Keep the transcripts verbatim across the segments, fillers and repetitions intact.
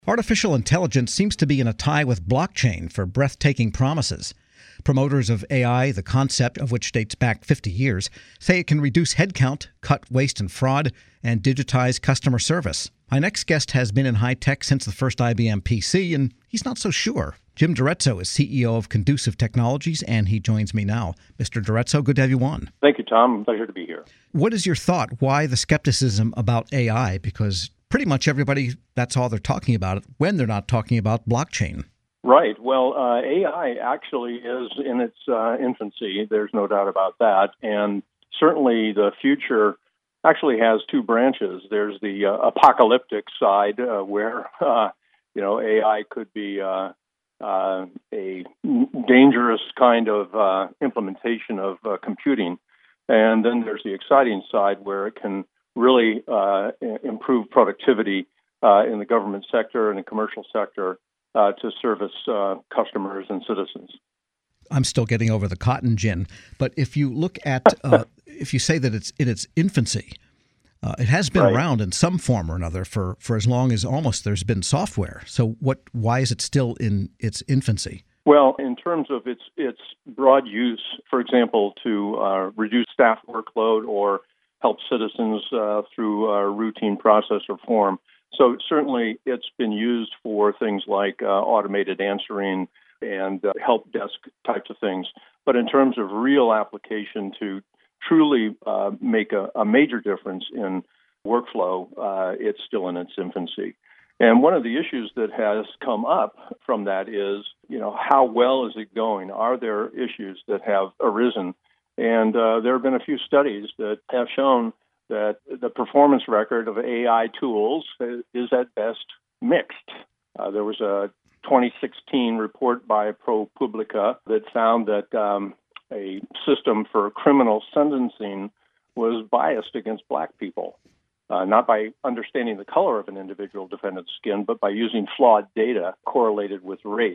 Artificial intelligence seems to be in a tie with blockchain for breathtaking promises. Promoters of A I, the concept of which dates back fifty years, say it can reduce headcount, cut waste and fraud, and digitize customer service. My next guest has been in high tech since the first I B M P C, and he's not so sure. Jim DiRezzo is C E O of Conducive Technologies, and he joins me now. Mister DiRezzo, good to have you on. Thank you, Tom. Pleasure to be here. What is your thought? Why the skepticism about A I? Because pretty much everybody, that's all they're talking about when they're not talking about blockchain. Right. Well, uh, A I actually is in its uh, infancy. There's no doubt about that. And certainly the future actually has two branches. There's the uh, apocalyptic side uh, where, uh, you know, A I could be uh, uh, a dangerous kind of uh, implementation of uh, computing. And then there's the exciting side where it can really uh, improve productivity uh, in the government sector and the commercial sector uh, to service uh, customers and citizens. I'm still getting over the cotton gin, but if you look at, uh, if you say that it's in its infancy, uh, it has been right. around in some form or another for, for as long as almost there's been software. So what? Why is it still in its infancy? Well, in terms of its its broad use, for example, to uh, reduce staff workload or help citizens uh, through uh, routine process reform. So certainly it's been used for things like uh, automated answering and uh, help desk types of things. But in terms of real application to truly uh, make a, a major difference in workflow, uh, it's still in its infancy. And one of the issues that has come up from that is, you know, how well is it going? Are there issues that have arisen? And uh, there have been a few studies that have shown that the performance record of A I tools is at best mixed. Uh, there was a twenty sixteen report by ProPublica that found that um, a system for criminal sentencing was biased against black people, uh, not by understanding the color of an individual defendant's skin, but by using flawed data correlated with race.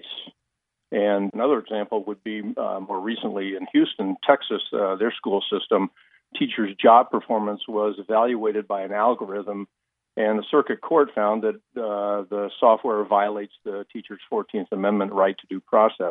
And another example would be uh, more recently in Houston, Texas, uh, their school system, teachers' job performance was evaluated by an algorithm, and the circuit court found that uh, the software violates the teacher's fourteenth Amendment right to due process.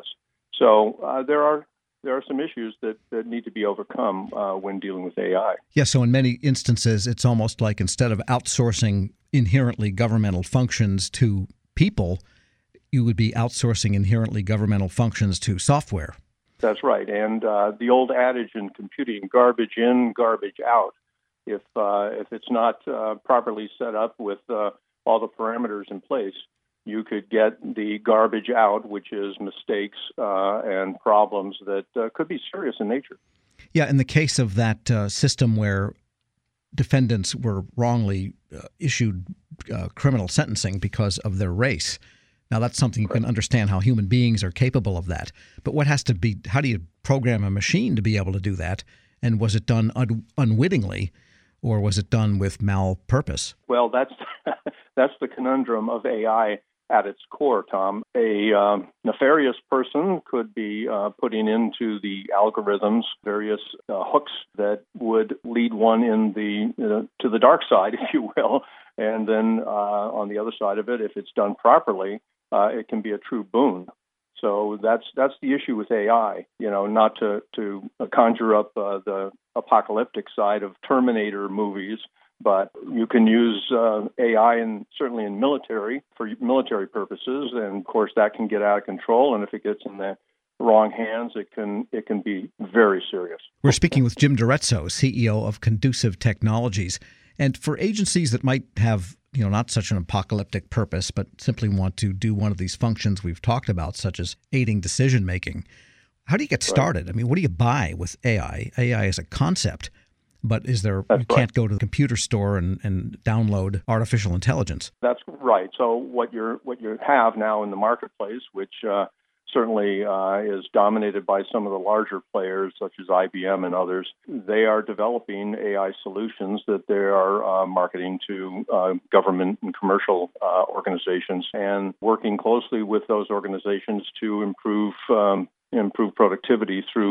So uh, there are there are some issues that, that need to be overcome uh, when dealing with A I. Yeah, so in many instances, it's almost like instead of outsourcing inherently governmental functions to people, you would be outsourcing inherently governmental functions to software. That's right. And uh, the old adage in computing, garbage in, garbage out. If uh, if it's not uh, properly set up with uh, all the parameters in place, you could get the garbage out, which is mistakes uh, and problems that uh, could be serious in nature. Yeah, in the case of that uh, system where defendants were wrongly uh, issued uh, criminal sentencing because of their race. Now, that's something you can understand how human beings are capable of that. But what has to be, how do you program a machine to be able to do that? And was it done un- unwittingly, or was it done with malpurpose? Well, that's that's the conundrum of A I at its core, Tom. A um, nefarious person could be uh, putting into the algorithms various uh, hooks that would lead one in the uh, to the dark side, if you will. And then uh, on the other side of it, if it's done properly, Uh, it can be a true boon. So that's that's the issue with A I, you know, not to, to conjure up uh, the apocalyptic side of Terminator movies, but you can use uh, A I and certainly in military for military purposes. And of course, that can get out of control. And if it gets in the wrong hands, it can it can be very serious. We're speaking with Jim DiRezzo, C E O of Conducive Technologies. And for agencies that might have, you know, not such an apocalyptic purpose, but simply want to do one of these functions we've talked about, such as aiding decision making, how do you get started? Right. I mean, what do you buy with A I? A I is a concept, but is there? That's you right. can't go to the computer store and, and download artificial intelligence. That's right. So what you're what you have now in the marketplace, which uh, certainly uh, is dominated by some of the larger players such as I B M and others. They are developing A I solutions that they are uh, marketing to uh, government and commercial uh, organizations and working closely with those organizations to improve um, improve productivity through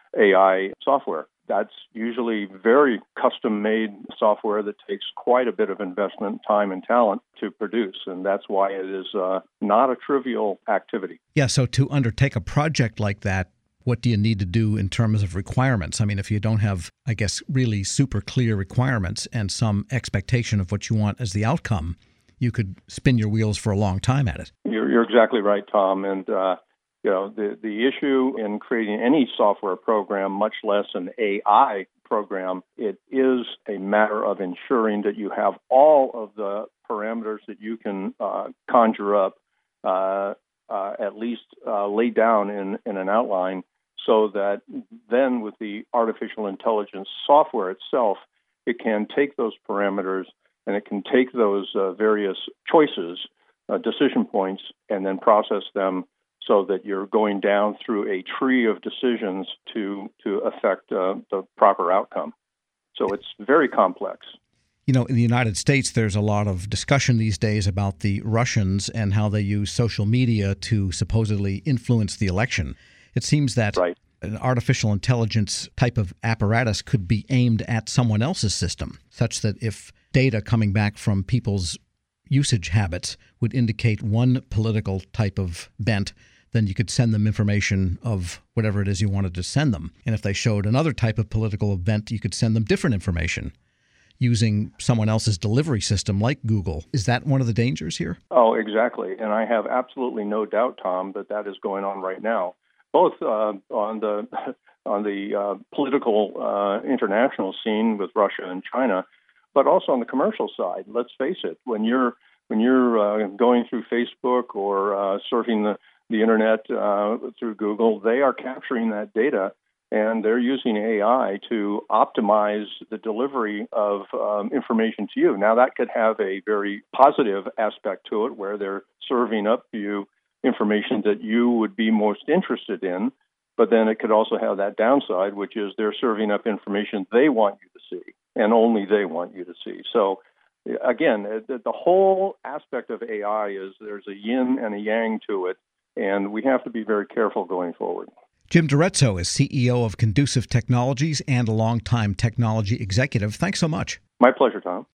A I software. That's usually very custom-made software that takes quite a bit of investment, time, and talent to produce, and that's why it is uh, not a trivial activity. Yeah, so to undertake a project like that, what do you need to do in terms of requirements? I mean, if you don't have, I guess, really super clear requirements and some expectation of what you want as the outcome, you could spin your wheels for a long time at it. You're, you're exactly right, Tom, and uh, You know, the, the issue in creating any software program, much less an A I program, it is a matter of ensuring that you have all of the parameters that you can uh, conjure up, uh, uh, at least uh, laid down in, in an outline, so that then with the artificial intelligence software itself, it can take those parameters and it can take those uh, various choices, uh, decision points, and then process them so that you're going down through a tree of decisions to to affect uh, the proper outcome. So it's very complex. You know, in the United States, there's a lot of discussion these days about the Russians and how they use social media to supposedly influence the election. It seems that right. an artificial intelligence type of apparatus could be aimed at someone else's system, such that if data coming back from people's usage habits would indicate one political type of bent, then you could send them information of whatever it is you wanted to send them. And if they showed another type of political bent, you could send them different information using someone else's delivery system like Google. Is that one of the dangers here? Oh, exactly. And I have absolutely no doubt, Tom, that that is going on right now, both uh, on the on the uh, political uh, international scene with Russia and China, but also on the commercial side. Let's face it, when you're when you're uh, going through Facebook or uh, surfing the, the internet uh, through Google, they are capturing that data and they're using A I to optimize the delivery of um, information to you. Now, that could have a very positive aspect to it where they're serving up to you information that you would be most interested in, but then it could also have that downside, which is they're serving up information they want you to see and only they want you to see. So again, the, the whole aspect of A I is there's a yin and a yang to it, and we have to be very careful going forward. Jim DiRezzo is C E O of Conducive Technologies and a longtime technology executive. Thanks so much. My pleasure, Tom.